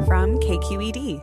from KQED.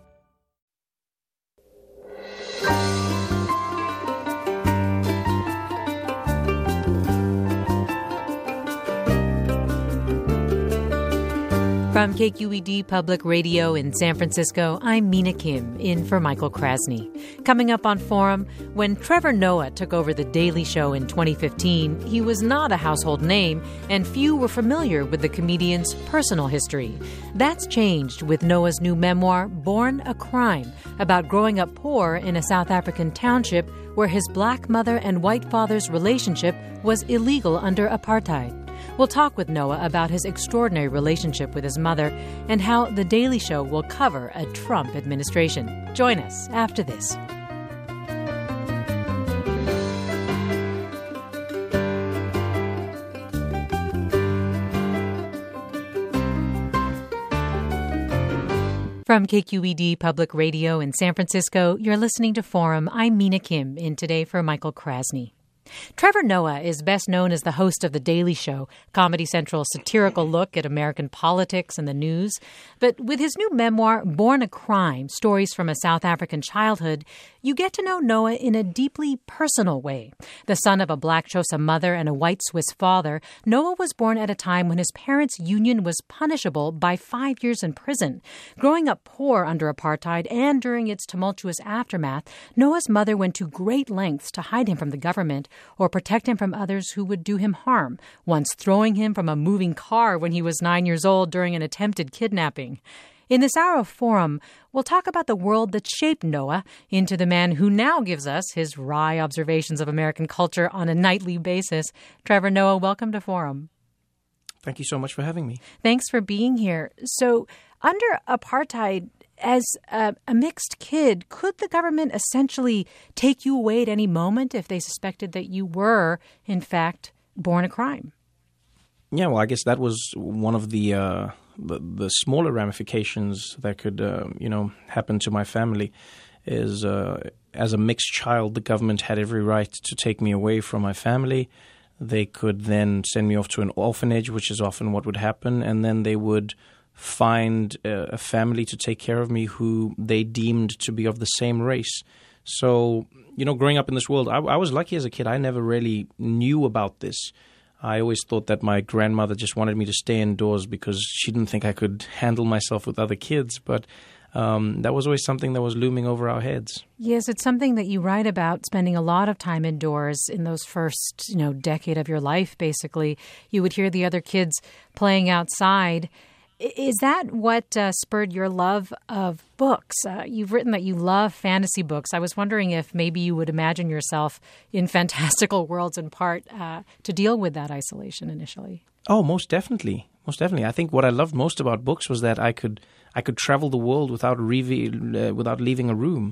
From KQED Public Radio in San Francisco, I'm Mina Kim, in for Michael Krasny. Coming up on Forum, when Trevor Noah took over The Daily Show in 2015, he was not a household name, and few were familiar with the comedian's personal history. That's changed with Noah's new memoir, Born a Crime, about growing up poor in a South African township where his black mother and white father's relationship was illegal under apartheid. We'll talk with Noah about his extraordinary relationship with his mother and how The Daily Show will cover a Trump administration. Join us after this. From KQED Public Radio in San Francisco, you're listening to Forum. I'm Mina Kim, in today for Michael Krasny. Trevor Noah is best known as the host of The Daily Show, Comedy Central's satirical look at American politics and the news. But with his new memoir, Born a Crime, Stories from a South African Childhood, you get to know Noah in a deeply personal way. The son of a black Xhosa mother and a white Swiss father, Noah was born at a time when his parents' union was punishable by 5 years in prison. Growing up poor under apartheid and during its tumultuous aftermath, Noah's mother went to great lengths to hide him from the government or protect him from others who would do him harm, once throwing him from a moving car when he was 9 years old during an attempted kidnapping. In this hour of Forum, we'll talk about the world that shaped Noah into the man who now gives us his wry observations of American culture on a nightly basis. Trevor Noah, welcome to Forum. Thank you so much for having me. Thanks for being here. So, under apartheid, as a mixed kid, could the government essentially take you away at any moment if they suspected that you were, in fact, born a crime? Yeah, well, I guess that was one of the smaller ramifications that could, happen to my family. Is as a mixed child, the government had every right to take me away from my family. They could then send me off to an orphanage, which is often what would happen, and then they would find a family to take care of me who they deemed to be of the same race. So, growing up in this world, I was lucky as a kid. I never really knew about this. I always thought that my grandmother just wanted me to stay indoors because she didn't think I could handle myself with other kids. But that was always something that was looming over our heads. Yes, it's something that you write about, spending a lot of time indoors in those first, decade of your life, basically. You would hear the other kids playing outside. Is that what spurred your love of books? You've written that you love fantasy books. I was wondering if maybe you would imagine yourself in fantastical worlds in part to deal with that isolation initially. Oh, most definitely. Most definitely. I think what I loved most about books was that I could travel the world without leaving a room.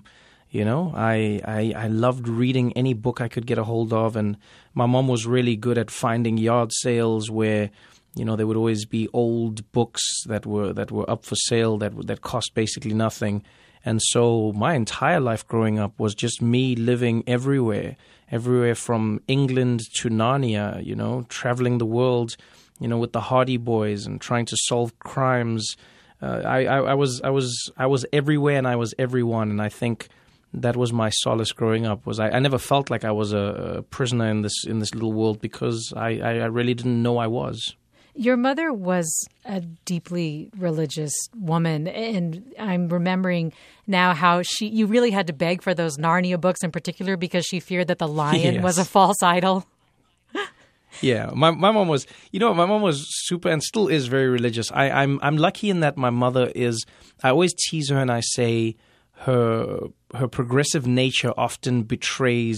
I loved reading any book I could get a hold of, and my mom was really good at finding yard sales where there would always be old books that were up for sale that cost basically nothing. And so my entire life growing up was just me living everywhere from England to Narnia, traveling the world, with the Hardy Boys and trying to solve crimes. I was everywhere and I was everyone. And I think that was my solace growing up. I never felt like I was a prisoner in this little world because I really didn't know I was. Your mother was a deeply religious woman, and I'm remembering now how you really had to beg for those Narnia books in particular because she feared that the lion was a false idol. Yeah, my mom was, my mom was super and still is very religious. I'm lucky in that my mother is. I always tease her and I say her progressive nature often betrays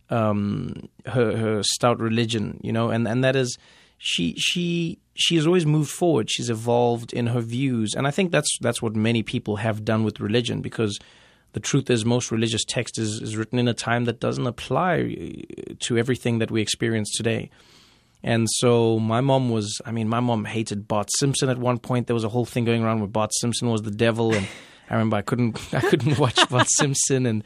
her stout religion, and that is. She has always moved forward. She's evolved in her views. And I think that's what many people have done with religion, because the truth is most religious text is written in a time that doesn't apply to everything that we experience today. And so my mom hated Bart Simpson at one point. There was a whole thing going around where Bart Simpson was the devil. And I remember I couldn't watch Bart Simpson.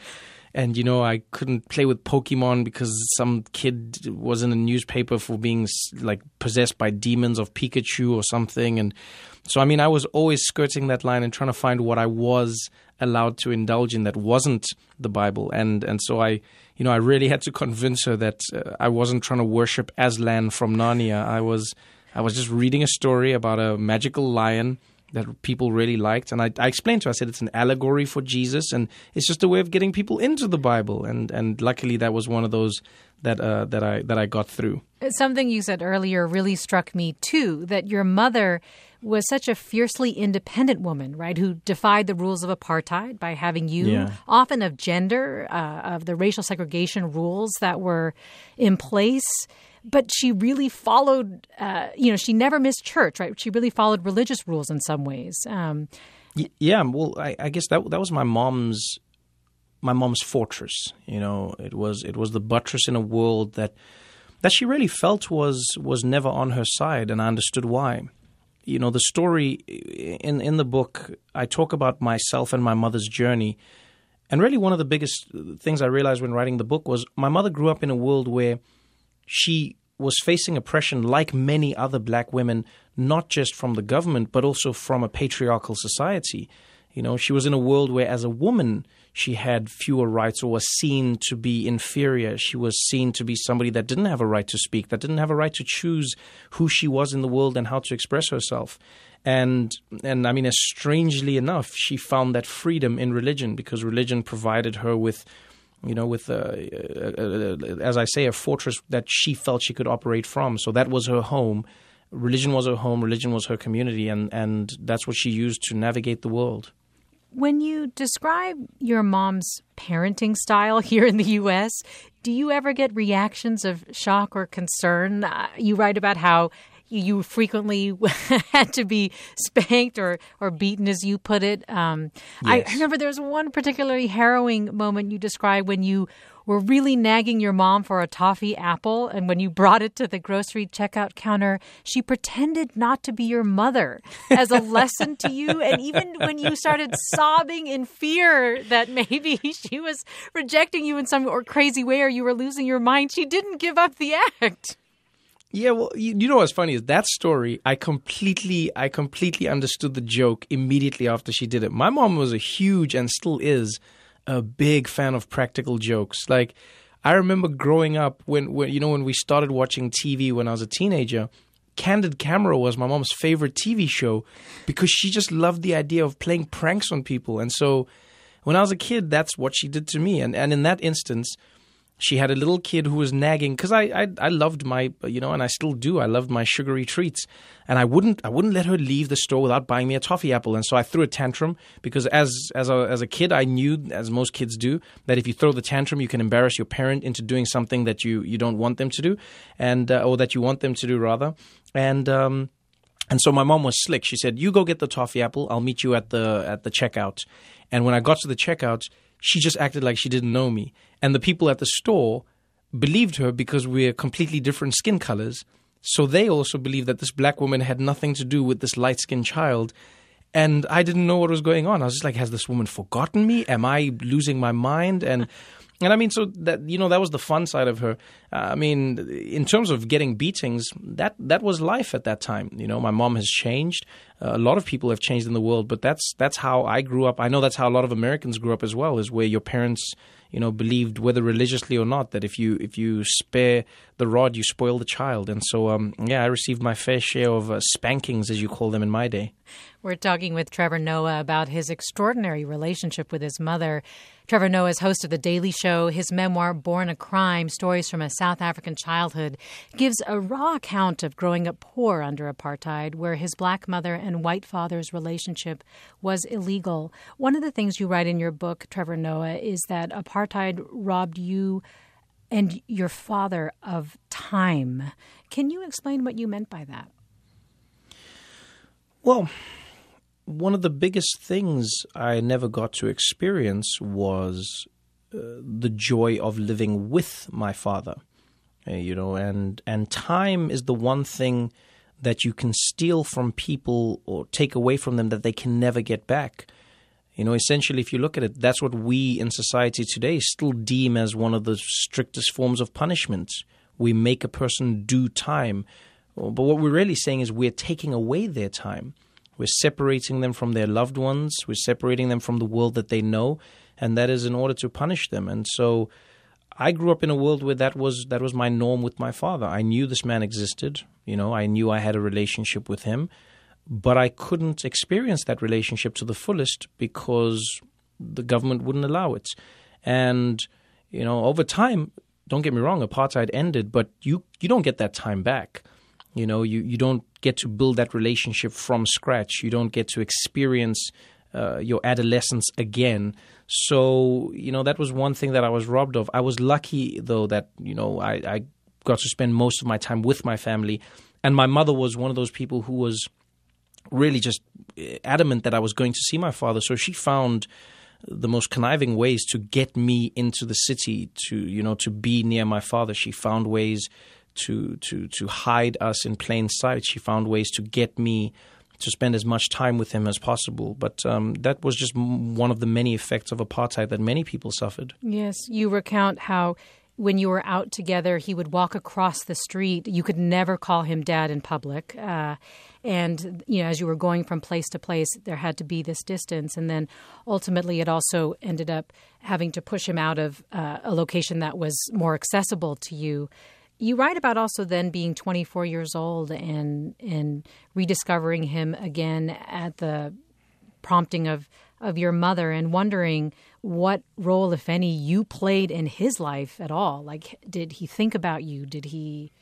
And, I couldn't play with Pokemon because some kid was in a newspaper for being like possessed by demons of Pikachu or something. And so, I was always skirting that line and trying to find what I was allowed to indulge in that wasn't the Bible. And so I really had to convince her that I wasn't trying to worship Aslan from Narnia. I was just reading a story about a magical lion that people really liked. And I explained to her, I said, it's an allegory for Jesus, and it's just a way of getting people into the Bible. And luckily that was one of those that I got through. Something you said earlier really struck me too, that your mother was such a fiercely independent woman, right, who defied the rules of apartheid by having you, often of gender, of the racial segregation rules that were in place. But she really followed, she never missed church, right? She really followed religious rules in some ways. Well, I guess that was my mom's fortress. It was the buttress in a world that she really felt was never on her side, and I understood why. The story in the book, I talk about myself and my mother's journey. And really one of the biggest things I realized when writing the book was my mother grew up in a world where she was facing oppression like many other black women, not just from the government, but also from a patriarchal society. She was in a world where as a woman, she had fewer rights or was seen to be inferior. She was seen to be somebody that didn't have a right to speak, that didn't have a right to choose who she was in the world and how to express herself. And strangely enough, she found that freedom in religion because religion provided her with as I say, a fortress that she felt she could operate from. So that was her home. Religion was her home. Religion was her community. And that's what she used to navigate the world. When you describe your mom's parenting style here in the U.S., do you ever get reactions of shock or concern? You write about how you frequently had to be spanked or beaten, as you put it. Yes. I remember there was one particularly harrowing moment you described when you were really nagging your mom for a toffee apple, and when you brought it to the grocery checkout counter, she pretended not to be your mother as a lesson to you. And even when you started sobbing in fear that maybe she was rejecting you in some crazy way or you were losing your mind, she didn't give up the act. Yeah, well, you know what's funny is that story, I completely understood the joke immediately after she did it. My mom was a huge, and still is, a big fan of practical jokes. Like, I remember growing up when we started watching TV when I was a teenager, Candid Camera was my mom's favorite TV show because she just loved the idea of playing pranks on people. And so when I was a kid, that's what she did to me. And in that instance, she had a little kid who was nagging because I loved my, and I still do. I loved my sugary treats, and I wouldn't let her leave the store without buying me a toffee apple. And so I threw a tantrum because as a kid, I knew, as most kids do, that if you throw the tantrum, you can embarrass your parent into doing something that you don't want them to do, and or that you want them to do rather. And so my mom was slick. She said, "You go get the toffee apple. I'll meet you at the checkout." And when I got to the checkout, she just acted like she didn't know me. And the people at the store believed her because we're completely different skin colors. So they also believed that this black woman had nothing to do with this light-skinned child. And I didn't know what was going on. I was just like, has this woman forgotten me? Am I losing my mind? And so that, that was the fun side of her. In terms of getting beatings, that was life at that time. My mom has changed. A lot of people have changed in the world, but that's how I grew up. I know that's how a lot of Americans grew up as well, is where your parents, believed, whether religiously or not, that if you spare the rod, you spoil the child. And so, I received my fair share of spankings, as you call them, in my day. We're talking with Trevor Noah about his extraordinary relationship with his mother. Trevor Noah is host of The Daily Show. His memoir, Born a Crime, Stories from a South African Childhood, gives a raw account of growing up poor under apartheid, where his black mother and white father's relationship was illegal. One of the things you write in your book, Trevor Noah, is that apartheid robbed you and your father of time. Can you explain what you meant by that? Well, one of the biggest things I never got to experience was the joy of living with my father, and time is the one thing that you can steal from people or take away from them that they can never get back. Essentially, if you look at it, that's what we in society today still deem as one of the strictest forms of punishment. We make a person do time. But what we're really saying is we're taking away their time. We're separating them from their loved ones. We're separating them from the world that they know. And that is in order to punish them. And so I grew up in a world where that was my norm with my father. I knew this man existed. I knew I had a relationship with him. But I couldn't experience that relationship to the fullest because the government wouldn't allow it. And, over time, don't get me wrong, apartheid ended, but you don't get that time back. You don't get to build that relationship from scratch. You don't get to experience your adolescence again. So, that was one thing that I was robbed of. I was lucky, though, that, I got to spend most of my time with my family. And my mother was one of those people who was really just adamant that I was going to see my father. So she found the most conniving ways to get me into the city to be near my father. She found ways to hide us in plain sight. She found ways to get me to spend as much time with him as possible. But that was just one of the many effects of apartheid that many people suffered. Yes, you recount how when you were out together, he would walk across the street. You could never call him dad in public. And, as you were going from place to place, there had to be this distance. And then ultimately it also ended up having to push him out of a location that was more accessible to you. You write about also then being 24 years old and rediscovering him again at the prompting of your mother and wondering what role, if any, you played in his life at all. Like, did he think about you? Did he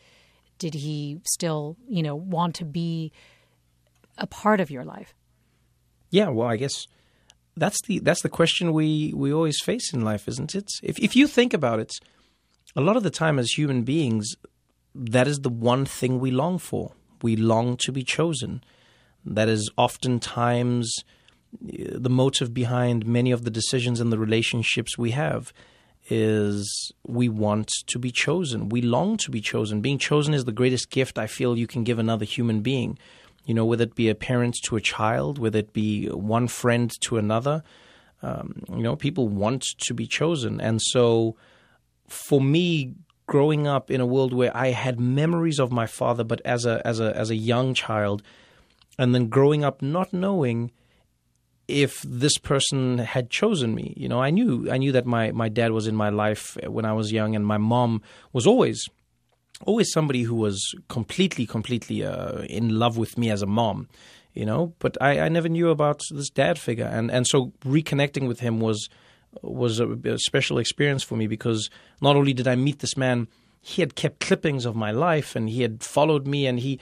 still, want to be a part of your life? Yeah, well, I guess that's the question we always face in life, isn't it? If you think about it, a lot of the time as human beings, that is the one thing we long for. We long to be chosen. That is oftentimes the motive behind many of the decisions and the relationships we have. Is we want to be chosen. We long to be chosen. Being chosen is the greatest gift I feel you can give another human being. Whether it be a parent to a child, whether it be one friend to another, people want to be chosen. And so for me, growing up in a world where I had memories of my father, but as a young child, and then growing up not knowing if this person had chosen me. I knew that my dad was in my life when I was young, and my mom was always somebody who was completely in love with me as a mom, but I never knew about this dad figure. And so reconnecting with him was a special experience for me, because not only did I meet this man, he had kept clippings of my life, and he had followed me, and he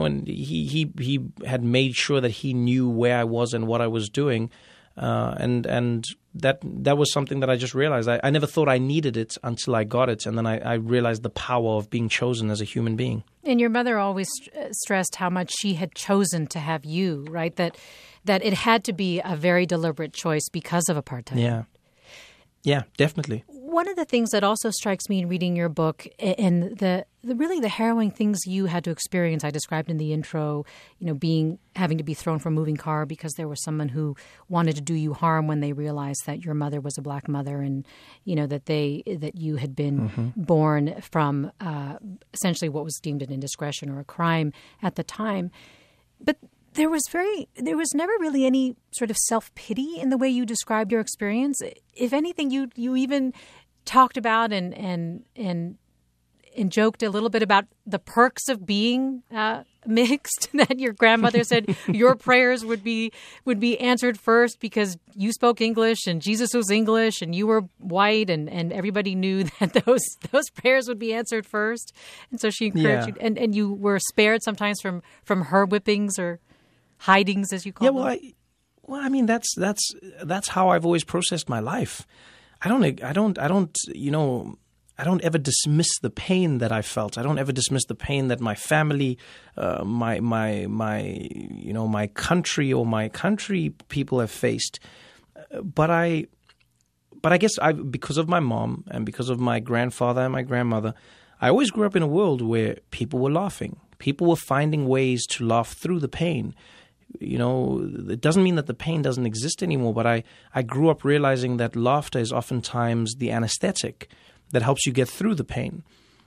had made sure that he knew where I was and what I was doing, and that was something that I just realized. I never thought I needed it until I got it, and then I realized the power of being chosen as a human being. And your mother always stressed how much she had chosen to have you, right? That it had to be a very deliberate choice because of apartheid. Yeah, definitely. One of the things that also strikes me in reading your book, and the harrowing things you had to experience, I described in the intro, having to be thrown from a moving car because there was someone who wanted to do you harm when they realized that your mother was a black mother, and that you had been born from essentially what was deemed an indiscretion or a crime at the time. But there was never really any sort of self-pity in the way you described your experience. If anything, you even talked about and joked a little bit about the perks of being mixed, that your grandmother said your prayers would be answered first because you spoke English and Jesus was English and you were white, and everybody knew that those prayers would be answered first. And so she encouraged you, and you were spared sometimes from her whippings or hidings, as you call them. I mean, that's how I've always processed my life. I don't ever dismiss the pain that I felt. I don't ever dismiss the pain that my family, my country or my country people have faced. But I guess because of my mom and because of my grandfather and my grandmother, I always grew up in a world where people were laughing. People were finding ways to laugh through the pain. It doesn't mean that the pain doesn't exist anymore, but I grew up realizing that laughter is oftentimes the anesthetic that helps you get through the pain.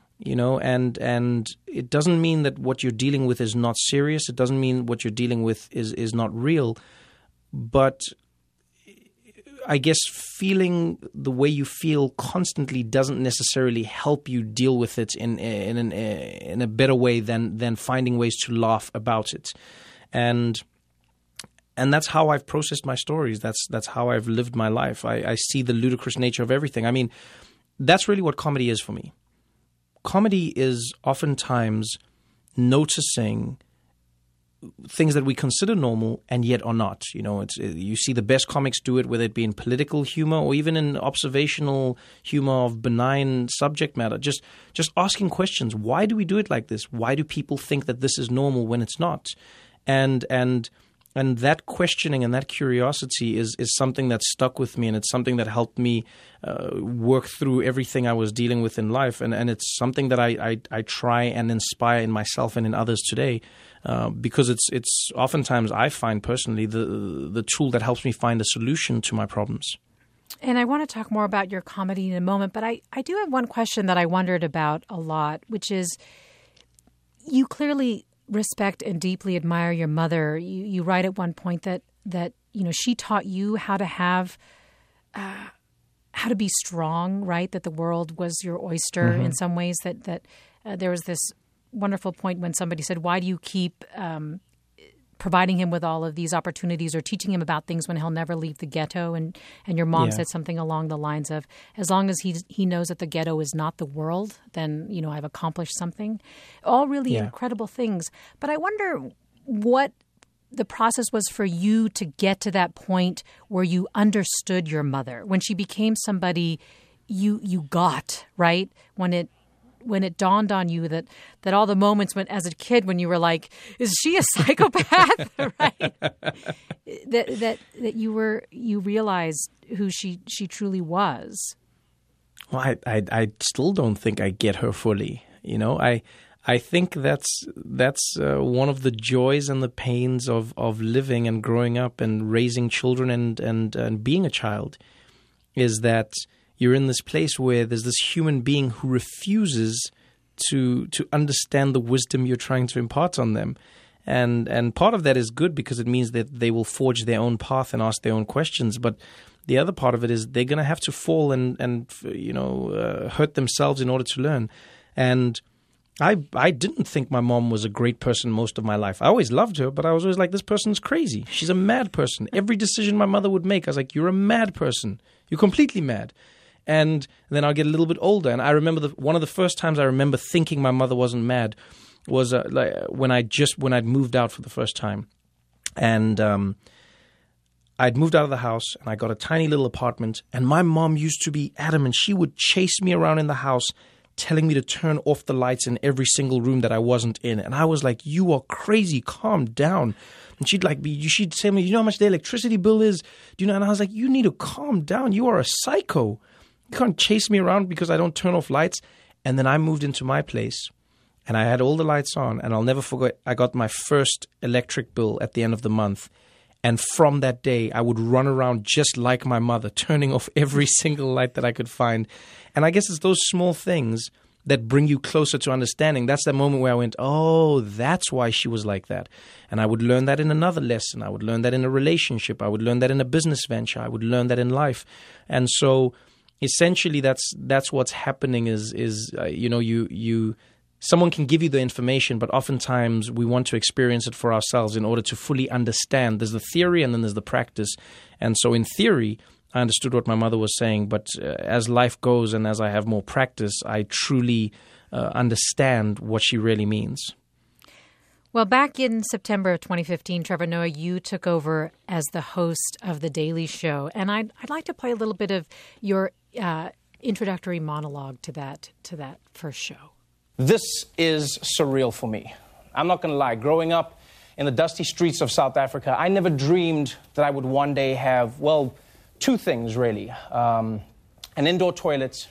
And it doesn't mean that what you're dealing with is not serious. It doesn't mean what you're dealing with is not real. But I guess feeling the way you feel constantly doesn't necessarily help you deal with it in a better way than finding ways to laugh about it. And that's how I've processed my stories. That's how I've lived my life. I see the ludicrous nature of everything. I mean, that's really what comedy is for me. Comedy is oftentimes noticing things that we consider normal and yet are not. You see the best comics do it, whether it be in political humor or even in observational humor of benign subject matter. Just asking questions. Why do we do it like this? Why do people think that this is normal when it's not? And that questioning and that curiosity is something that stuck with me, and it's something that helped me work through everything I was dealing with in life. And it's something that I try and inspire in myself and in others today, because it's oftentimes, I find personally, the tool that helps me find a solution to my problems. And I want to talk more about your comedy in a moment, but I do have one question that I wondered about a lot, which is, you clearly respect and deeply admire your mother. You write at one point that she taught you how to have how to be strong, right? That the world was your oyster in some ways. That there was this wonderful point when somebody said, "Why do you keep providing him with all of these opportunities or teaching him about things when he'll never leave the ghetto?" And your mom said something along the lines of, "As long as he knows that the ghetto is not the world, then, I've accomplished something." All really incredible things. But I wonder what the process was for you to get to that point where you understood your mother, when she became somebody you got, right? When it dawned on you that all the moments when, as a kid, when you were like, "Is she a psychopath?" right? That you realized who she truly was. Well, I still don't think I get her fully. I think that's one of the joys and the pains of living and growing up and raising children and being a child, is that you're in this place where there's this human being who refuses to understand the wisdom you're trying to impart on them. And part of that is good, because it means that they will forge their own path and ask their own questions. But the other part of it is they're going to have to fall and hurt themselves in order to learn. And I didn't think my mom was a great person most of my life. I always loved her, but I was always like, this person's crazy. She's a mad person. Every decision my mother would make, I was like, you're a mad person. You're completely mad. And then I'll get a little bit older. And I remember one of the first times I remember thinking my mother wasn't mad was when I'd moved out for the first time. And I'd moved out of the house and I got a tiny little apartment. And my mom used to be adamant. She would chase me around in the house, telling me to turn off the lights in every single room that I wasn't in. And I was like, you are crazy, calm down. And she'd say to me, you know how much the electricity bill is? Do you know? And I was like, you need to calm down. You are a psycho. You can't chase me around because I don't turn off lights. And then I moved into my place and I had all the lights on. And I'll never forget, I got my first electric bill at the end of the month. And from that day, I would run around just like my mother, turning off every single light that I could find. And I guess it's those small things that bring you closer to understanding. That's that moment where I went, oh, that's why she was like that. And I would learn that in another lesson. I would learn that in a relationship. I would learn that in a business venture. I would learn that in life. And so essentially that's what's happening is someone can give you the information, but oftentimes we want to experience it for ourselves in order to fully understand. There's the theory and then there's the practice. And so in theory, I understood what my mother was saying, but as life goes and as I have more practice, I truly understand what she really means. Well, back in September of 2015, Trevor Noah, you took over as the host of The Daily Show. And I'd like to play a little bit of your introductory monologue to that first show. This is surreal for me. I'm not going to lie. Growing up in the dusty streets of South Africa, I never dreamed that I would one day have, well, two things, really. An indoor toilet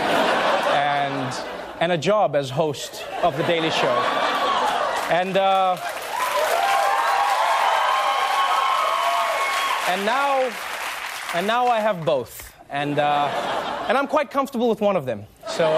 and a job as host of The Daily Show. And And now I have both. And I'm quite comfortable with one of them. So,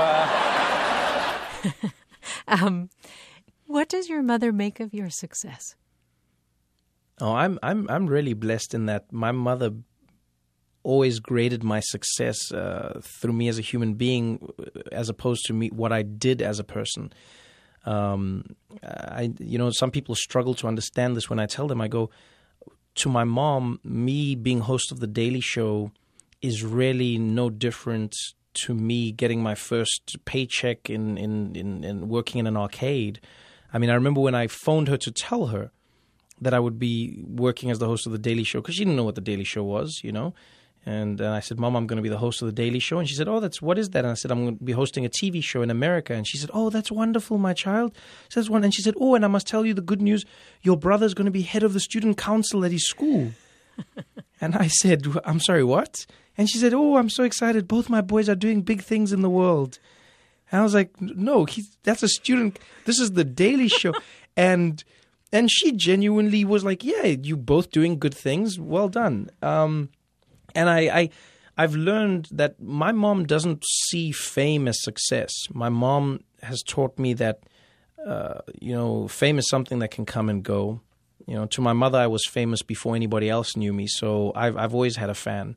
what does your mother make of your success? Oh, I'm really blessed in that my mother always graded my success through me as a human being, as opposed to me what I did as a person. Some people struggle to understand this when I tell them. I go, to my mom, me being host of The Daily Show is really no different to me getting my first paycheck in working in an arcade. I mean, I remember when I phoned her to tell her that I would be working as the host of The Daily Show, because she didn't know what The Daily Show was, you know. And I said, Mom, I'm going to be the host of The Daily Show. And she said, oh, what is that? And I said, I'm going to be hosting a TV show in America. And she said, oh, that's wonderful, my child. Says one. And she said, oh, and I must tell you the good news. Your brother's going to be head of the student council at his school. And I said, I'm sorry, what? And she said, oh, I'm so excited. Both my boys are doing big things in the world. And I was like, no, that's a student. This is The Daily Show. And she genuinely was like, yeah, you both doing good things. Well done. And I've learned that my mom doesn't see fame as success. My mom has taught me that, fame is something that can come and go. You know, to my mother, I was famous before anybody else knew me, so I've always had a fan.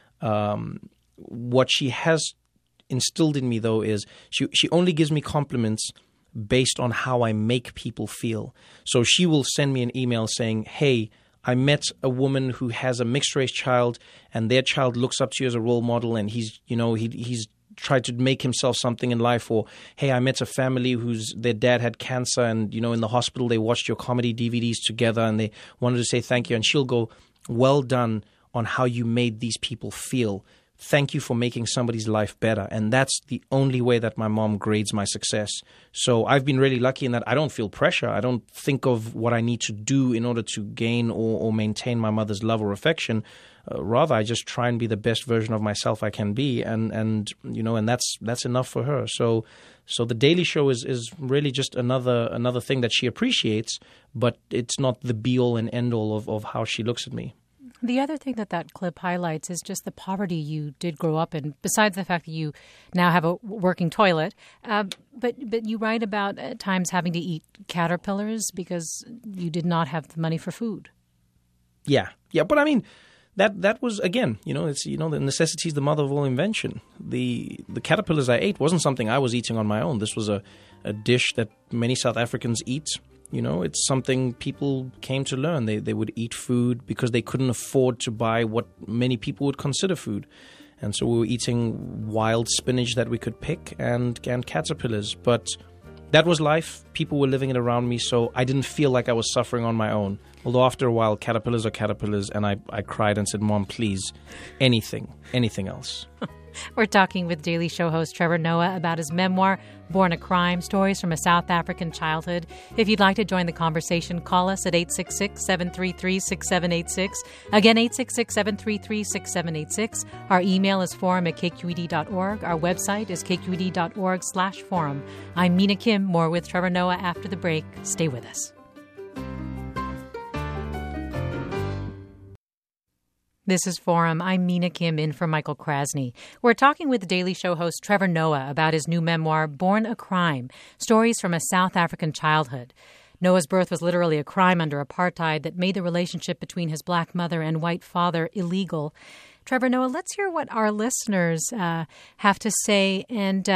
What she has instilled in me, though, is she only gives me compliments based on how I make people feel. So she will send me an email saying, hey, I met a woman who has a mixed-race child, and their child looks up to you as a role model, and he's tried to make himself something in life. Or, hey, I met a family their dad had cancer, and, in the hospital they watched your comedy DVDs together, and they wanted to say thank you. And she'll go, well done on how you made these people feel. Thank you for making somebody's life better. And that's the only way that my mom grades my success. So I've been really lucky in that I don't feel pressure. I don't think of what I need to do in order to gain or maintain my mother's love or affection. Rather, I just try and be the best version of myself I can be. And that's enough for her. So The Daily Show is really just another thing that she appreciates, but it's not the be-all and end-all of how she looks at me. The other thing that clip highlights is just the poverty you did grow up in, besides the fact that you now have a working toilet. But you write about at times having to eat caterpillars because you did not have the money for food. Yeah. But I mean, that was, again, it's, the necessity is the mother of all invention. The caterpillars I ate wasn't something I was eating on my own. This was a dish that many South Africans eat. It's something people came to learn. They would eat food because they couldn't afford to buy what many people would consider food. And so we were eating wild spinach that we could pick and caterpillars. But that was life. People were living it around me, so I didn't feel like I was suffering on my own. Although after a while, caterpillars are caterpillars, and I cried and said, Mom, please, anything else. We're talking with Daily Show host Trevor Noah about his memoir, Born a Crime, Stories from a South African Childhood. If you'd like to join the conversation, call us at 866-733-6786. Again, 866-733-6786. Our email is forum@kqed.org. Our website is kqed.org/forum. I'm Mina Kim, more with Trevor Noah after the break. Stay with us. This is Forum. I'm Mina Kim, in for Michael Krasny. We're talking with Daily Show host Trevor Noah about his new memoir, Born a Crime, Stories from a South African Childhood. Noah's birth was literally a crime under apartheid that made the relationship between his black mother and white father illegal. Trevor Noah, let's hear what our listeners have to say. And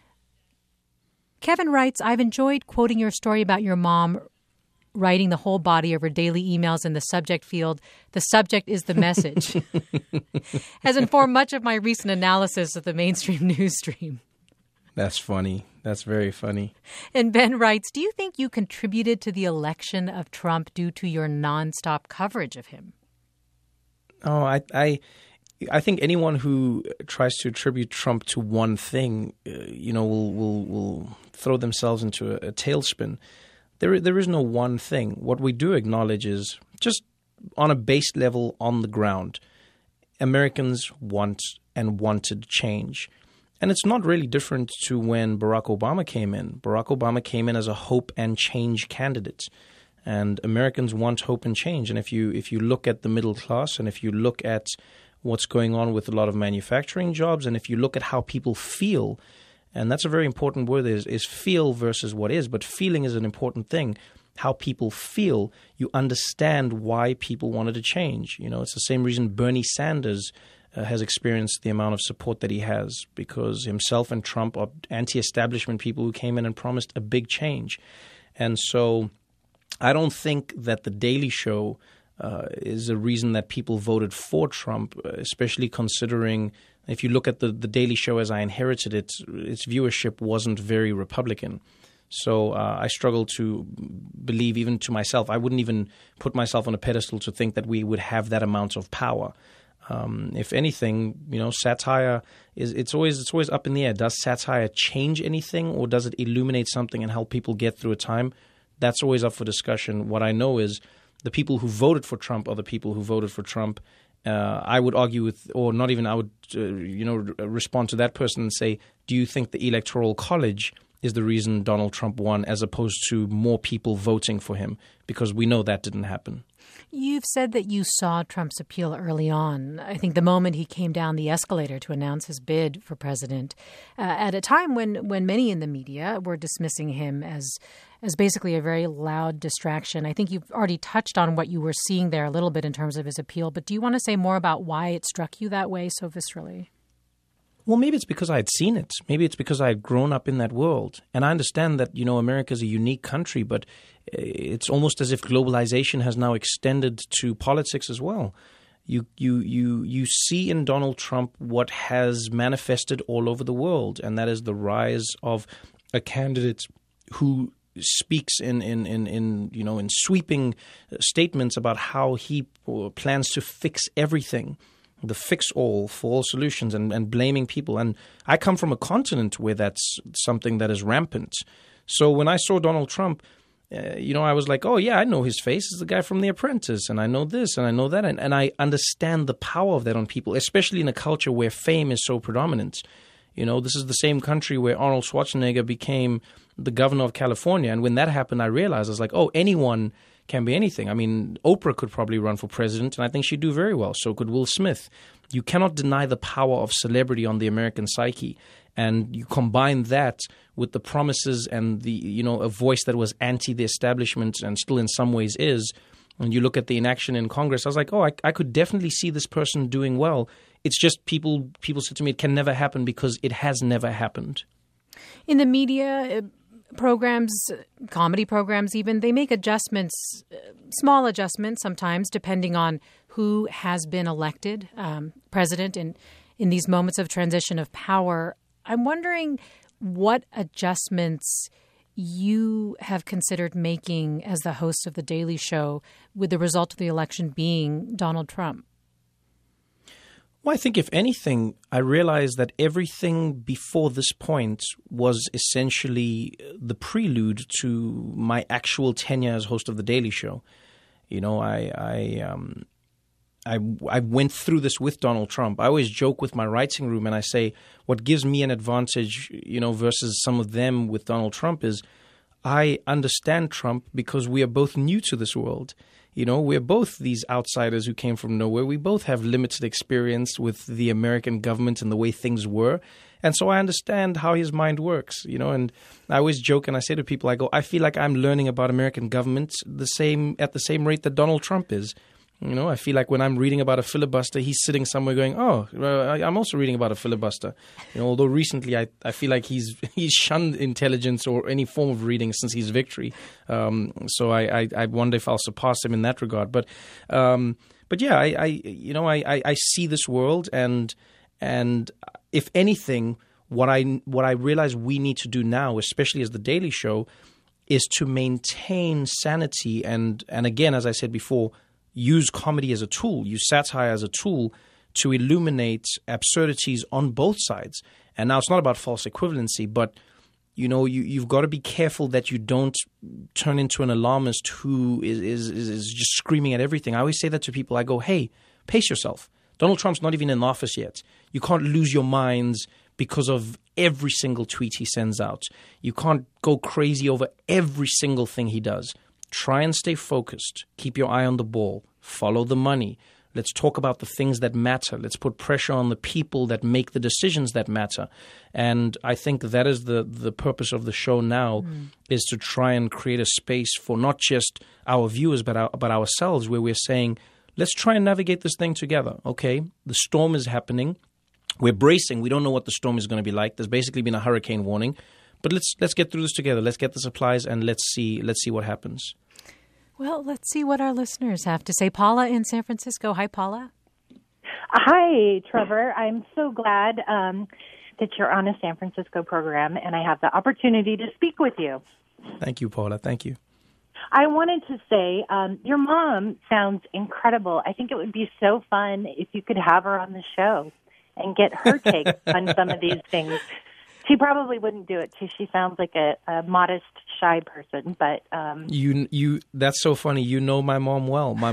Kevin writes, I've enjoyed quoting your story about your mom writing the whole body of her daily emails in the subject field. The subject is the message. Has informed much of my recent analysis of the mainstream news stream. That's funny. That's very funny. And Ben writes, do you think you contributed to the election of Trump due to your nonstop coverage of him? Oh, I think anyone who tries to attribute Trump to one thing, will throw themselves into a tailspin. There is no one thing. What we do acknowledge is, just on a base level on the ground, Americans want and wanted change. And it's not really different to when Barack Obama came in. Barack Obama came in as a hope and change candidate. And Americans want hope and change. And if you look at the middle class, and if you look at what's going on with a lot of manufacturing jobs, and if you look at how people feel, and that's a very important word, is feel versus what is, but feeling is an important thing. How people feel, you understand why people wanted to change. It's the same reason Bernie Sanders has experienced the amount of support that he has, because himself and Trump are anti-establishment people who came in and promised a big change. And so I don't think that The Daily Show is a reason that people voted for Trump, especially considering if you look at the Daily Show as I inherited it, its viewership wasn't very Republican. So I struggle to believe, even to myself, I wouldn't even put myself on a pedestal to think that we would have that amount of power. If anything, satire it's always up in the air. Does satire change anything, or does it illuminate something and help people get through a time? That's always up for discussion. What I know is the people who voted for Trump are the people who voted for Trump. I would argue with, or not even, I would respond to that person and say, do you think the Electoral College is the reason Donald Trump won, as opposed to more people voting for him? Because we know that didn't happen. You've said that you saw Trump's appeal early on. I think the moment he came down the escalator to announce his bid for president, at a time when many in the media were dismissing him as basically a very loud distraction. I think you've already touched on what you were seeing there a little bit in terms of his appeal, but do you want to say more about why it struck you that way so viscerally? Well, maybe it's because I had seen it. Maybe it's because I had grown up in that world. And I understand that, America is a unique country, but it's almost as if globalization has now extended to politics as well. You see in Donald Trump what has manifested all over the world, and that is the rise of a candidate who speaks in sweeping statements about how he plans to fix everything. The fix-all for all solutions, and blaming people. And I come from a continent where that's something that is rampant. So when I saw Donald Trump, I was like, oh, yeah, I know his face. It's the guy from The Apprentice, and I know this, and I know that. And I understand the power of that on people, especially in a culture where fame is so predominant. This is the same country where Arnold Schwarzenegger became the governor of California. And when that happened, I realized, I was like, oh, anyone can be anything. I mean, Oprah could probably run for president, and I think she'd do very well. So could Will Smith. You cannot deny the power of celebrity on the American psyche. And you combine that with the promises and the, a voice that was anti the establishment and still in some ways is. When you look at the inaction in Congress, I was like, oh, I could definitely see this person doing well. It's just people said to me, it can never happen because it has never happened. In the media, programs, comedy programs even, they make adjustments, small adjustments sometimes, depending on who has been elected president in these moments of transition of power. I'm wondering what adjustments you have considered making as the host of The Daily Show with the result of the election being Donald Trump. Well, I think if anything, I realized that everything before this point was essentially the prelude to my actual tenure as host of The Daily Show. I went through this with Donald Trump. I always joke with my writing room and I say what gives me an advantage, versus some of them with Donald Trump is I understand Trump because we are both new to this world. We're both these outsiders who came from nowhere. We both have limited experience with the American government and the way things were. And so I understand how his mind works, and I always joke and I say to people, I feel like I'm learning about American government at the same rate that Donald Trump is. I feel like when I'm reading about a filibuster, he's sitting somewhere going, oh, I'm also reading about a filibuster. Although recently I feel like he's shunned intelligence or any form of reading since his victory. So I wonder if I'll surpass him in that regard. But yeah, I see this world and if anything, what I realize we need to do now, especially as The Daily Show, is to maintain sanity and again, as I said before, use comedy as a tool, use satire as a tool to illuminate absurdities on both sides. And now it's not about false equivalency, but you've got to be careful that you don't turn into an alarmist who is just screaming at everything. I always say that to people. I go, hey, pace yourself. Donald Trump's not even in office yet. You can't lose your minds because of every single tweet he sends out. You can't go crazy over every single thing he does. Try and stay focused. Keep your eye on the ball. Follow the money. Let's talk about the things that matter. Let's put pressure on the people that make the decisions that matter. And I think that is the purpose of the show now, is to try and create a space for not just our viewers but ourselves, where we're saying, let's try and navigate this thing together. Okay, the storm is happening. We're bracing. We don't know what the storm is going to be like. There's basically been a hurricane warning. But let's get through this together. Let's get the supplies and let's see what happens. Well, let's see what our listeners have to say. Paula in San Francisco. Hi, Paula. Hi, Trevor. I'm so glad that you're on a San Francisco program and I have the opportunity to speak with you. Thank you, Paula. Thank you. I wanted to say your mom sounds incredible. I think it would be so fun if you could have her on the show and get her take on some of these things. She probably wouldn't do it too. She sounds like a modest, shy person. But you that's so funny. You know my mom well. My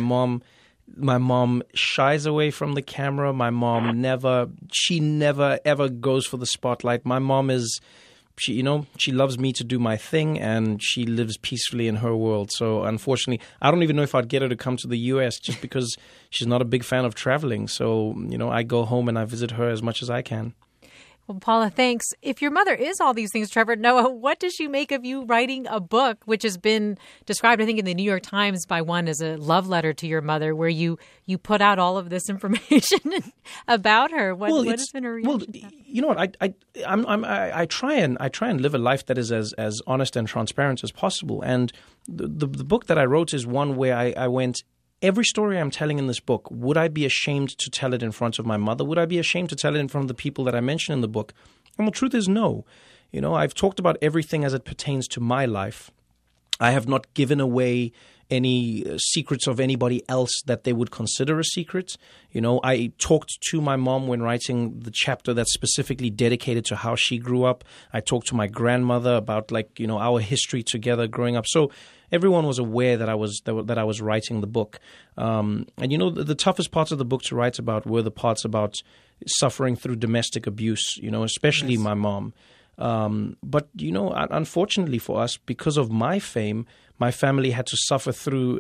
mom shies away from the camera. My mom never ever goes for the spotlight. My mom she loves me to do my thing, and she lives peacefully in her world. So unfortunately, I don't even know if I'd get her to come to the U.S. just because she's not a big fan of traveling. So I go home and I visit her as much as I can. Well, Paula, thanks. If your mother is all these things, Trevor Noah, what does she make of you writing a book, which has been described, I think, in the New York Times by one as a love letter to your mother, where you put out all of this information about her? What has been her reaction? Well, you know what? I try and live a life that is as honest and transparent as possible. And the book that I wrote is one where I went, every story I'm telling in this book, would I be ashamed to tell it in front of my mother? Would I be ashamed to tell it in front of the people that I mention in the book? And the truth is no. I've talked about everything as it pertains to my life. I have not given away any secrets of anybody else that they would consider a secret. I talked to my mom when writing the chapter that's specifically dedicated to how she grew up. I talked to my grandmother about our history together growing up. So everyone was aware that I was writing the book. And the toughest parts of the book to write about were the parts about suffering through domestic abuse, especially Yes. my mom. But unfortunately for us, because of my fame, my family had to suffer through,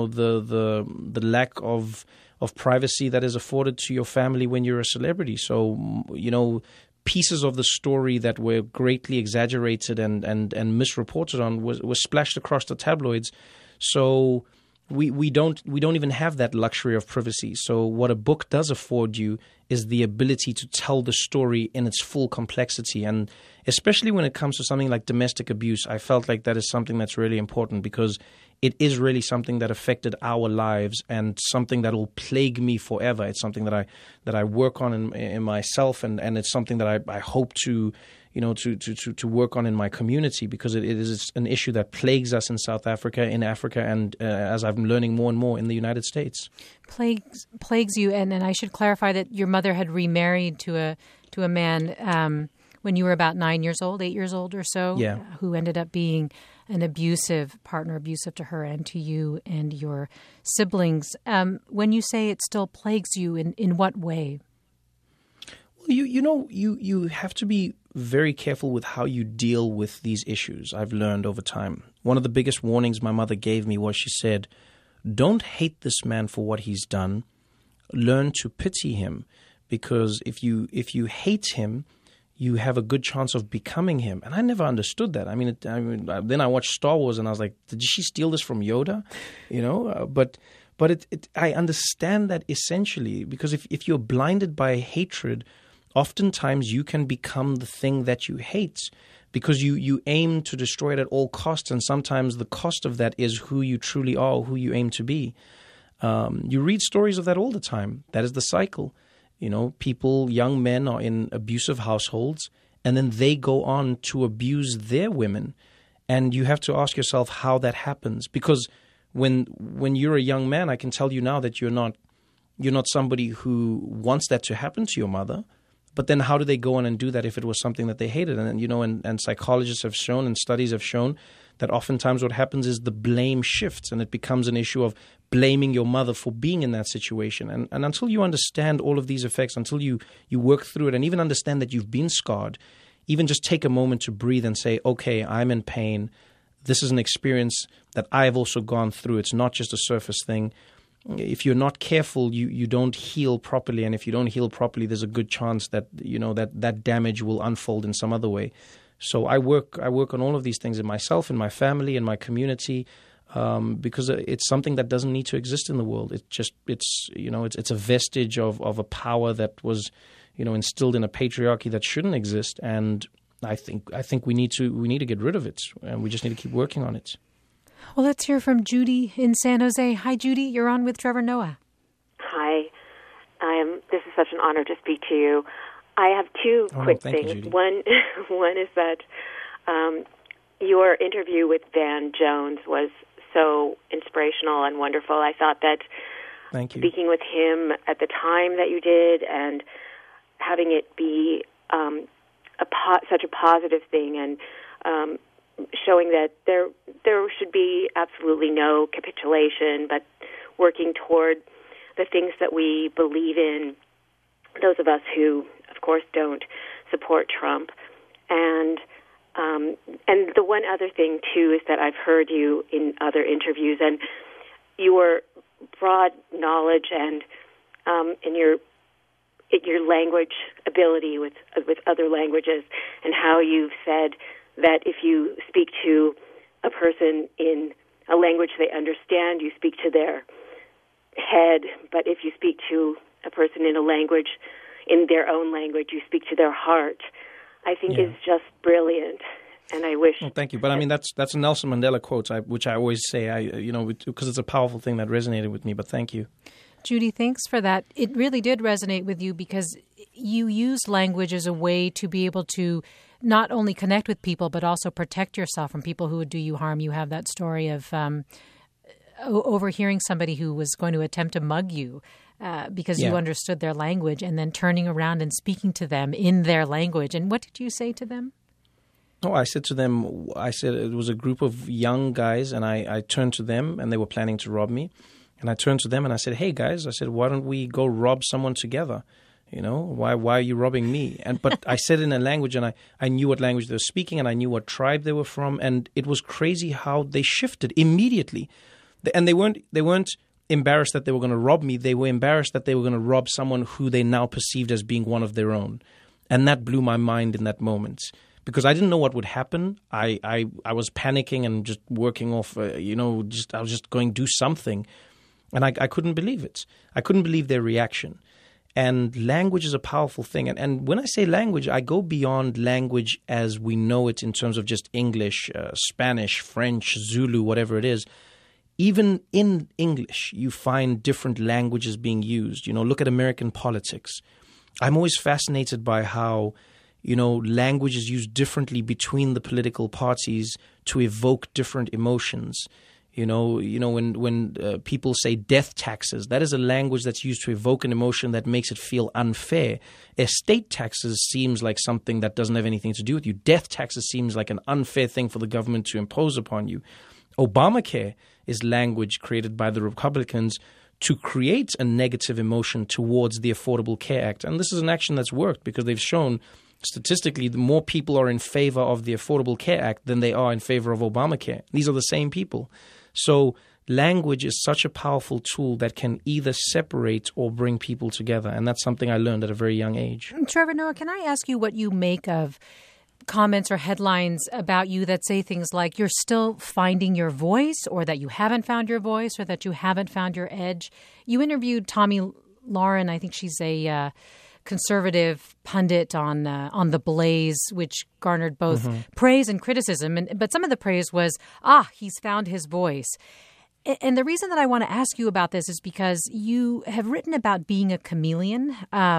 the lack of privacy that is afforded to your family when you're a celebrity. So, pieces of the story that were greatly exaggerated and misreported on was splashed across the tabloids. So we don't even have that luxury of privacy. So what a book does afford you is the ability to tell the story in its full complexity. And especially when it comes to something like domestic abuse, I felt like that is something that's really important, because it is really something that affected our lives and something that will plague me forever. It's something that I work on in myself, and it's something that I hope to work on in my community, because it is an issue that plagues us in South Africa, in Africa, and as I'm learning more and more in the United States. Plagues you, and I should clarify that your mother had remarried to a man when you were about 8 years old or so, yeah, who ended up being an abusive partner, abusive to her and to you and your siblings. When you say it still plagues you, in what way? Well, you have to be very careful with how you deal with these issues, I've learned over time. One of the biggest warnings my mother gave me was, she said, don't hate this man for what he's done. Learn to pity him, because if you hate him, you have a good chance of becoming him. And I never understood that. Then I watched Star Wars and I was like, did she steal this from Yoda? But I understand that essentially, because if you're blinded by hatred, oftentimes you can become the thing that you hate, because you aim to destroy it at all costs. And sometimes the cost of that is who you truly are, who you aim to be. You read stories of that all the time. That is the cycle. People, young men are in abusive households, and then they go on to abuse their women. And you have to ask yourself how that happens. Because when you're a young man, I can tell you now that you're not somebody who wants that to happen to your mother. But then how do they go on and do that if it was something that they hated? And psychologists have shown, and studies have shown, that oftentimes what happens is the blame shifts, and it becomes an issue of blaming your mother for being in that situation. And until you understand all of these effects, until you work through it and even understand that you've been scarred, even just take a moment to breathe and say, okay, I'm in pain. this is an experience that I've also gone through. It's not just a surface thing. If you're not careful, you don't heal properly. And if you don't heal properly, there's a good chance that, that damage will unfold in some other way. So I work on all of these things in myself, in my family, in my community, because it's something that doesn't need to exist in the world. It's a vestige of a power that was, instilled in a patriarchy that shouldn't exist. And I think we need to get rid of it, and we just need to keep working on it. Well, let's hear from Judy in San Jose. Hi, Judy. You're on with Trevor Noah. Hi. This is such an honor to speak to you. I have two quick things. You, one is that your interview with Van Jones was so inspirational and wonderful. I thought that Thank you. Speaking with him at the time that you did and having it be such a positive thing and showing that there should be absolutely no capitulation, but working toward the things that we believe in, those of us who, of course, don't support Trump. And the one other thing, too, is that I've heard you in other interviews, and your broad knowledge and in your language ability with other languages, and how you've said that if you speak to a person in a language they understand, you speak to their head, but if you speak to a person in a language, in their own language, you speak to their heart, I think is just brilliant. And I wish... Well, thank you. But I mean, that's a Nelson Mandela quote, which I always say, because it's a powerful thing that resonated with me, but thank you. Judy, thanks for that. It really did resonate with you because you used language as a way to be able to not only connect with people, but also protect yourself from people who would do you harm. You have that story of overhearing somebody who was going to attempt to mug you because you understood their language, and then turning around and speaking to them in their language. And what did you say to them? Oh, I said it was a group of young guys, and I turned to them, and they were planning to rob me. And I turned to them and I said, "Hey guys," I said, "why don't we go rob someone together? Why are you robbing me?" But I said in a language, and I knew what language they were speaking, and I knew what tribe they were from, and it was crazy how they shifted immediately. And they weren't embarrassed that they were going to rob me. They were embarrassed that they were going to rob someone who they now perceived as being one of their own. And that blew my mind in that moment. Because I didn't know what would happen. I was panicking and just working off, I was just going to do something. And I couldn't believe it. I couldn't believe their reaction. And language is a powerful thing. And when I say language, I go beyond language as we know it in terms of just English, Spanish, French, Zulu, whatever it is. Even in English, you find different languages being used. Look at American politics. I'm always fascinated by how language is used differently between the political parties to evoke different emotions. When people say death taxes, that is a language that's used to evoke an emotion that makes it feel unfair. Estate taxes seems like something that doesn't have anything to do with you. Death taxes seems like an unfair thing for the government to impose upon you. Obamacare is language created by the Republicans to create a negative emotion towards the Affordable Care Act. And this is an action that's worked because they've shown statistically the more people are in favor of the Affordable Care Act than they are in favor of Obamacare. These are the same people. So language is such a powerful tool that can either separate or bring people together. And that's something I learned at a very young age. Trevor Noah, can I ask you what you make of comments or headlines about you that say things like you're still finding your voice, or that you haven't found your voice, or that you haven't found your edge? You interviewed Tomi Lahren. I think she's a conservative pundit on The Blaze, which garnered both praise and criticism. But some of the praise was, he's found his voice. And the reason that I want to ask you about this is because you have written about being a chameleon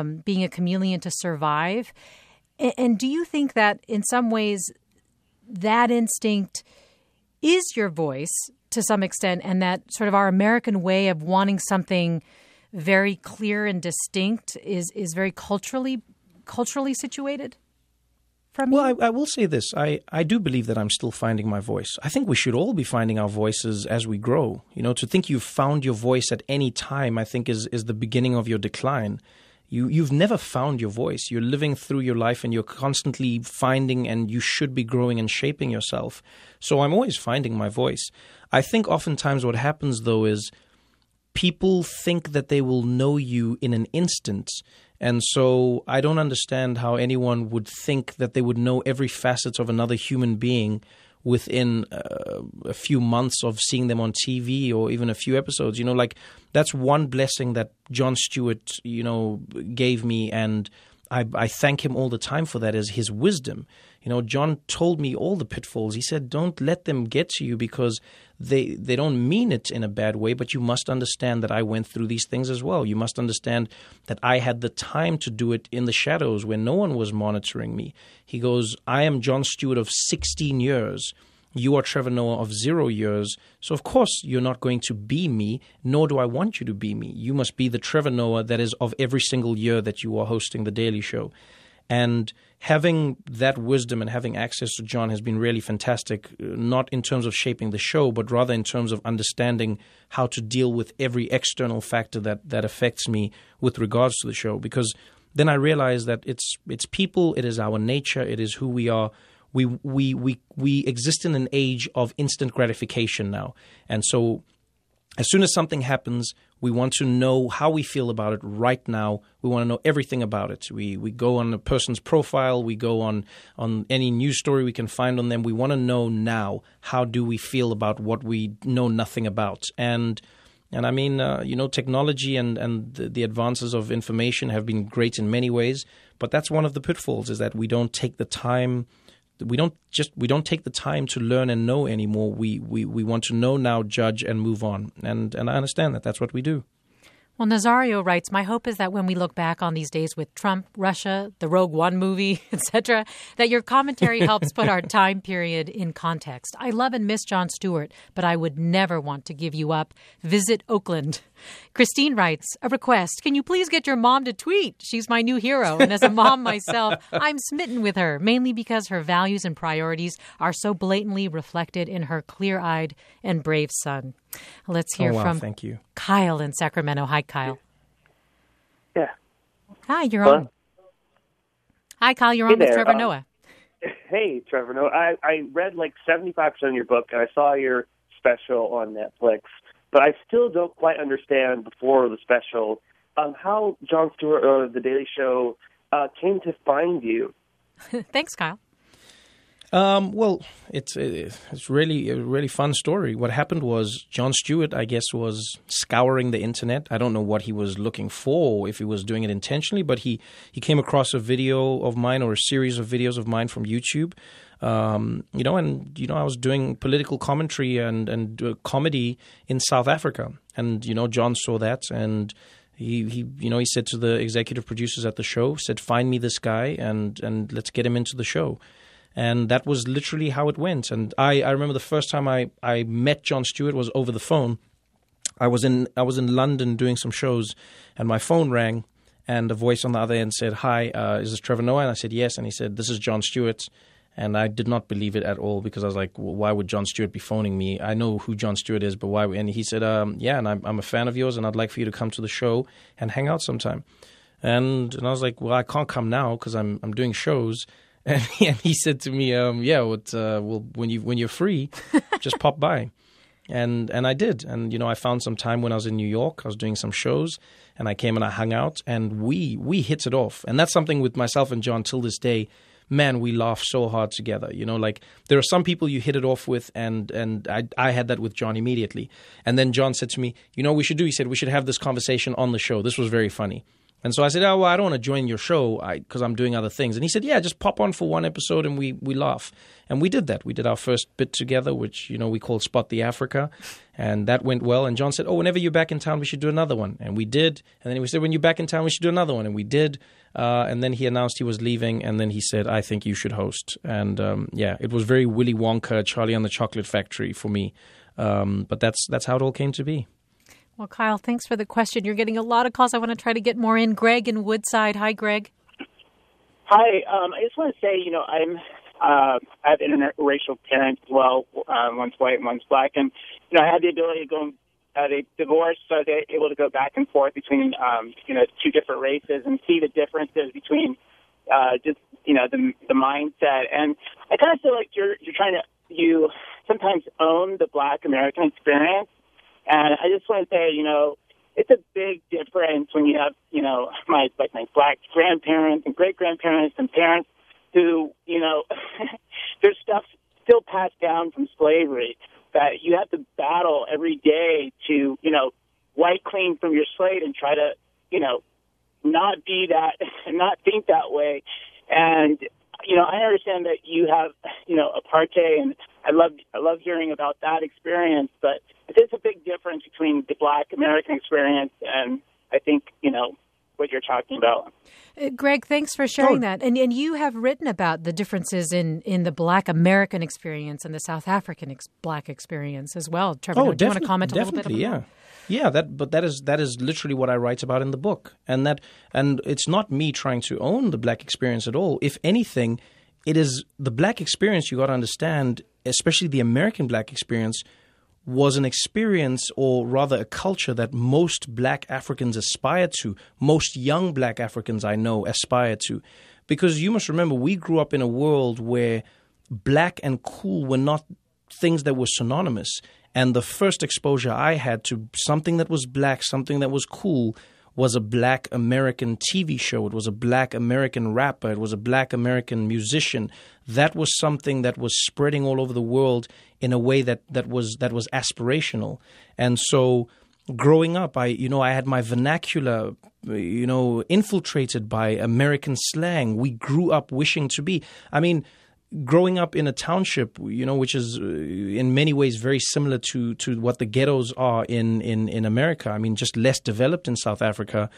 to survive. And do you think that in some ways that instinct is your voice to some extent, and that sort of our American way of wanting something very clear and distinct is very culturally situated from you? Well, I will say this. I do believe that I'm still finding my voice. I think we should all be finding our voices as we grow. To think you've found your voice at any time, I think is the beginning of your decline. You've never found your voice. You're living through your life and you're constantly finding, and you should be growing and shaping yourself. So I'm always finding my voice. I think oftentimes what happens, though, is people think that they will know you in an instant. And so I don't understand how anyone would think that they would know every facet of another human being within a few months of seeing them on TV or even a few episodes. Like, that's one blessing that Jon Stewart, gave me, and I thank him all the time for that, is his wisdom. Jon told me all the pitfalls. He said, don't let them get to you, because they don't mean it in a bad way, but you must understand that I went through these things as well. You must understand that I had the time to do it in the shadows when no one was monitoring me. He goes, I am Jon Stewart of 16 years. You are Trevor Noah of 0 years. So, of course, you're not going to be me, nor do I want you to be me. You must be the Trevor Noah that is of every single year that you are hosting The Daily Show. And having that wisdom and having access to Jon has been really fantastic, not in terms of shaping the show, but rather in terms of understanding how to deal with every external factor that affects me with regards to the show. Because then I realized that it's people, it is our nature, it is who we are. We exist in an age of instant gratification now. And so as soon as something happens, we want to know how we feel about it right now. We want to know everything about it. We go on a person's profile. We go on any news story we can find on them. We want to know now, how do we feel about what we know nothing about? And I mean, technology and the advances of information have been great in many ways. But that's one of the pitfalls, is that we don't take the time. We don't take the time to learn and know anymore. We want to know now, judge, and move on. And I understand that. That's what we do. Well, Nazario writes, my hope is that when we look back on these days with Trump, Russia, the Rogue One movie, etc., that your commentary helps put our time period in context. I love and miss Jon Stewart, but I would never want to give you up. Visit Oakland. Christine writes, a request. Can you please get your mom to tweet? She's my new hero. And as a mom myself, I'm smitten with her, mainly because her values and priorities are so blatantly reflected in her clear-eyed and brave son. Let's hear from thank you. Kyle in Sacramento. Hi, Kyle. Yeah. Hi, you're on. Hi, Kyle. You're on with Trevor Noah. Hey, Trevor Noah. I read like 75% of your book, and I saw your special on Netflix. But I still don't quite understand, before the special, how Jon Stewart or The Daily Show came to find you. Thanks, Kyle. Well, it's really a really fun story. What happened was Jon Stewart, I guess, was scouring the internet. I don't know what he was looking for, if he was doing it intentionally, but he came across a video of mine, or a series of videos of mine from YouTube. I was doing political commentary and comedy in South Africa, and Jon saw that, and he said to the executive producers at the show, said, find me this guy and let's get him into the show. And that was literally how it went. And I remember the first time I met Jon Stewart was over the phone. I was in London doing some shows, and my phone rang, and a voice on the other end said, hi, is this Trevor Noah? And I said, yes. And he said, this is Jon Stewart. And I did not believe it at all, because I was like, well, why would Jon Stewart be phoning me? I know who Jon Stewart is, but why? And he said, yeah, and I'm a fan of yours, and I'd like for you to come to the show and hang out sometime. And I was like, well, I can't come now because I'm doing shows. And he said to me, well, when you're free, just pop by. And I did. And, I found some time when I was in New York. I was doing some shows, and I came and I hung out, and we hit it off. And that's something with myself and Jon till this day. Man, we laugh so hard together. Like, there are some people you hit it off with, and I had that with Jon immediately. And then Jon said to me, we should do, he said, we should have this conversation on the show. This was very funny. And so I said, oh, well, I don't want to join your show because I'm doing other things. And he said, yeah, just pop on for one episode and we laugh. And we did that. We did our first bit together, which, we called Spot the Africa. And that went well. And Jon said, oh, whenever you're back in town, we should do another one. And we did. And then we said, when you're back in town, we should do another one. And we did. And then he announced he was leaving. And then he said, I think you should host. And it was very Willy Wonka, Charlie and the Chocolate Factory for me. But that's how it all came to be. Well, Kyle, thanks for the question. You're getting a lot of calls. I want to try to get more in. Greg in Woodside. Hi, Greg. Hi. I just want to say, I have interracial parents as well. One's white and one's black. And, I had the ability to go they divorced, so they're able to go back and forth between, two different races and see the differences between the mindset. And I kind of feel like you're trying to, you sometimes own the Black American experience. And I just want to say, it's a big difference when you have, my Black grandparents and great-grandparents and parents who, there's stuff still passed down from slavery that you have to battle every day to, wipe clean from your slate and try to, not be that, not think that way. And, I understand that you have, apartheid, and I love hearing about that experience, but there's a big difference between the Black American experience and I think, what you're talking about. Greg, thanks for sharing that. And you have written about the differences in the Black American experience and the South African Black experience as well. Trevor, do you want to comment a little bit on that? Yeah, that is literally what I write about in the book. And it's not me trying to own the Black experience at all. If anything, it is the Black experience, you got to understand, especially the American Black experience, was an experience, or rather a culture, that most Black Africans aspire to. Most young Black Africans I know aspire to. Because you must remember, we grew up in a world where Black and cool were not things that were synonymous. And the first exposure I had to something that was Black, something that was cool, was a Black American TV show. It was a Black American rapper. It was a Black American musician. That was something that was spreading all over the world in a way that was aspirational. And so growing up, I had my vernacular, infiltrated by American slang. We grew up wishing to be. I mean, growing up in a township, which is in many ways very similar to what the ghettos are in America. I mean, just less developed in South Africa.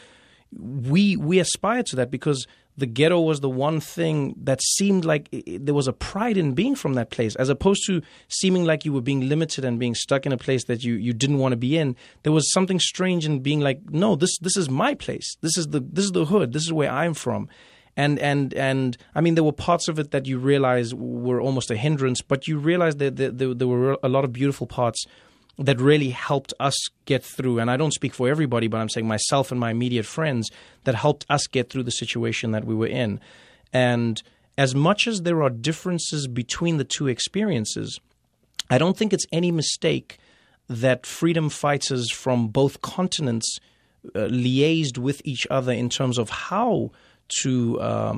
We aspire to that because the ghetto was the one thing that seemed like there was a pride in being from that place, as opposed to seeming like you were being limited and being stuck in a place that you didn't want to be in. There was something strange in being like, no, this is my place. This is the hood. This is where I'm from. And I mean, there were parts of it that you realize were almost a hindrance, but you realize that there were a lot of beautiful parts that really helped us get through. And I don't speak for everybody, but I'm saying myself and my immediate friends, that helped us get through the situation that we were in. And as much as there are differences between the two experiences, I don't think it's any mistake that freedom fighters from both continents liaised with each other in terms of how to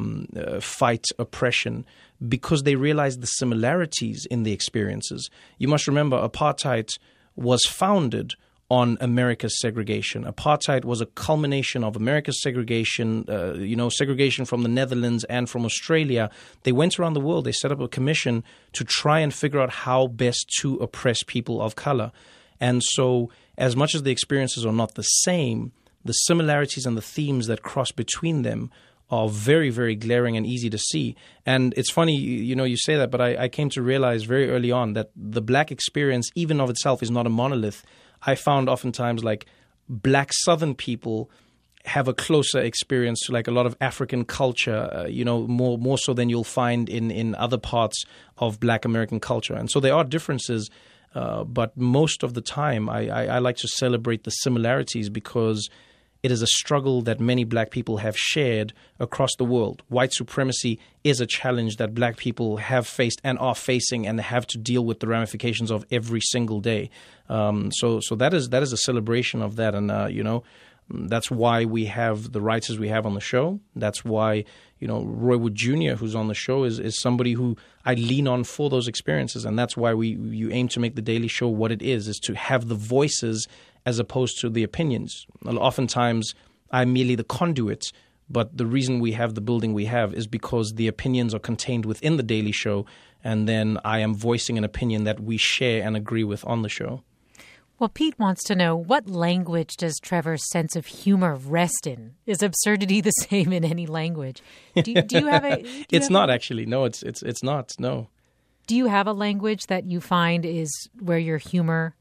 fight oppression, because they realized the similarities in the experiences. You must remember, apartheid was founded on America's segregation. Apartheid was a culmination of America's segregation, segregation from the Netherlands and from Australia. They went around the world. They set up a commission to try and figure out how best to oppress people of color. And so as much as the experiences are not the same, the similarities and the themes that cross between them are very, very glaring and easy to see. And it's funny, you say that, but I came to realize very early on that the Black experience, even of itself, is not a monolith. I found oftentimes like Black Southern people have a closer experience to like a lot of African culture, more so than you'll find in other parts of Black American culture. And so there are differences, but most of the time I like to celebrate the similarities, because it is a struggle that many Black people have shared across the world. White supremacy is a challenge that Black people have faced and are facing and have to deal with the ramifications of every single day. So that is a celebration of that. And, that's why we have the writers we have on the show. That's why, Roy Wood Jr., who's on the show, is somebody who I lean on for those experiences. And that's why you aim to make The Daily Show what it is to have the voices as opposed to the opinions. Oftentimes, I'm merely the conduit, but the reason we have the building we have is because the opinions are contained within The Daily Show, and then I am voicing an opinion that we share and agree with on the show. Well, Pete wants to know, what language does Trevor's sense of humor rest in? Is absurdity the same in any language? Do you have a... It's not actually. No, it's not. No. Do you have a language that you find is where your humor,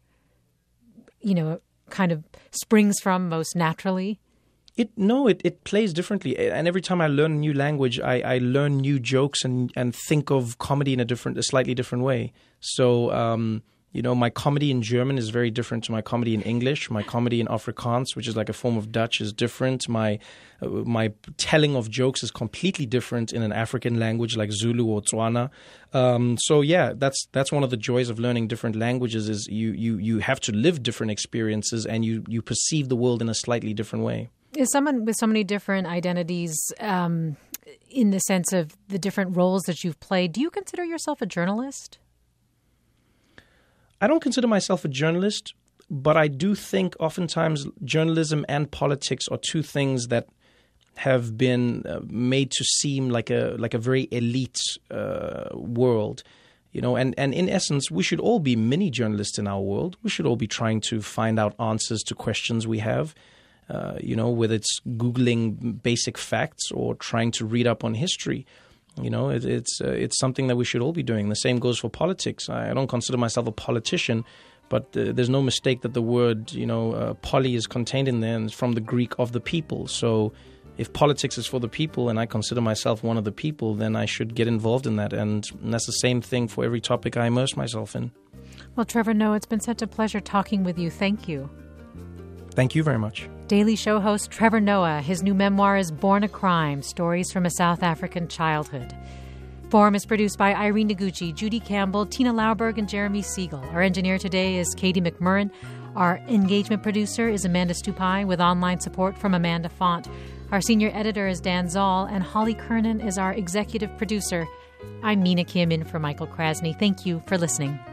kind of springs from most naturally? It plays differently. And every time I learn a new language, I learn new jokes and think of comedy in a slightly different way. So, My comedy in German is very different to my comedy in English. My comedy in Afrikaans, which is like a form of Dutch, is different. My telling of jokes is completely different in an African language like Zulu or Tswana. That's one of the joys of learning different languages is you have to live different experiences and you perceive the world in a slightly different way. Is someone with so many different identities, in the sense of the different roles that you've played, do you consider yourself a journalist? I don't consider myself a journalist, but I do think oftentimes journalism and politics are two things that have been made to seem like a very elite world, and in essence, we should all be mini journalists in our world. We should all be trying to find out answers to questions we have, whether it's Googling basic facts or trying to read up on history. It's something that we should all be doing. The same goes for politics. I don't consider myself a politician, but there's no mistake that the word, poly is contained in there and it's from the Greek of the people. So if politics is for the people and I consider myself one of the people, then I should get involved in that. And that's the same thing for every topic I immerse myself in. Well, Trevor Noah, it's been such a pleasure talking with you. Thank you. Thank you very much. Daily Show host Trevor Noah. His new memoir is Born a Crime, Stories from a South African Childhood. Forum is produced by Irene Noguchi, Judy Campbell, Tina Lauberg, and Jeremy Siegel. Our engineer today is Katie McMurrin. Our engagement producer is Amanda Stupai, with online support from Amanda Font. Our senior editor is Dan Zoll, and Holly Kernan is our executive producer. I'm Mina Kim in for Michael Krasny. Thank you for listening.